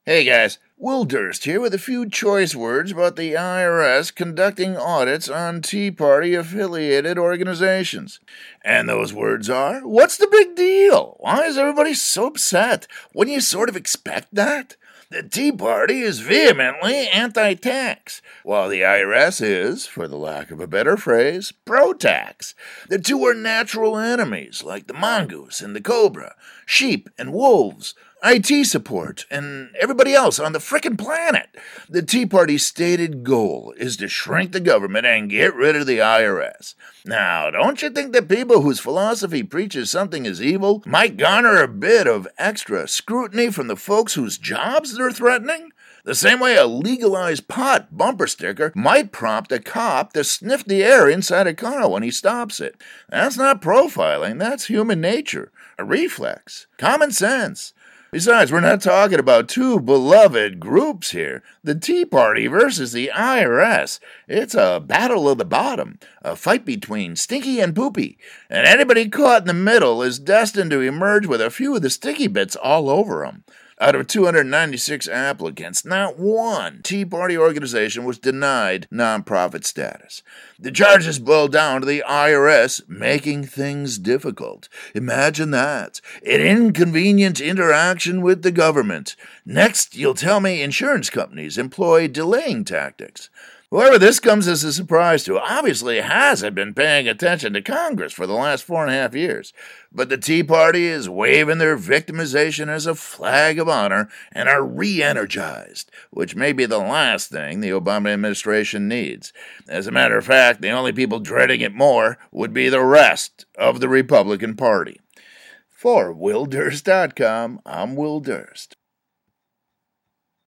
Hey guys, Will Durst here with a few choice words about the IRS conducting audits on Tea Party affiliated organizations. And those words are, what's the big deal? Why is everybody so upset? Wouldn't you sort of expect that? The Tea Party is vehemently anti-tax, while the IRS is, for the lack of a better phrase, pro-tax. The two are natural enemies, like the mongoose and the cobra, sheep and wolves, IT support, and everybody else on the frickin' planet. The Tea Party's stated goal is to shrink the government and get rid of the IRS. Now, don't you think that people whose philosophy preaches something is evil might garner a bit of extra scrutiny from the folks whose jobs they're threatening? The same way a legalized pot bumper sticker might prompt a cop to sniff the air inside a car when he stops it. That's not profiling, that's human nature, a reflex, common sense. Besides, we're not talking about two beloved groups here. The Tea Party versus the IRS. It's a battle of the bottom, a fight between Stinky and Poopy, and anybody caught in the middle is destined to emerge with a few of the sticky bits all over them. Out of 296 applicants, not one Tea Party organization was denied nonprofit status. The charges boil down to the IRS making things difficult. Imagine that. An inconvenient interaction with the government. Next, you'll tell me insurance companies employ delaying tactics. Whoever this comes as a surprise to obviously hasn't been paying attention to Congress for the last 4.5 years. But the Tea Party is waving their victimization as a flag of honor and are re-energized, which may be the last thing the Obama administration needs. As a matter of fact, the only people dreading it more would be the rest of the Republican Party. For WillDurst.com, I'm Will Durst.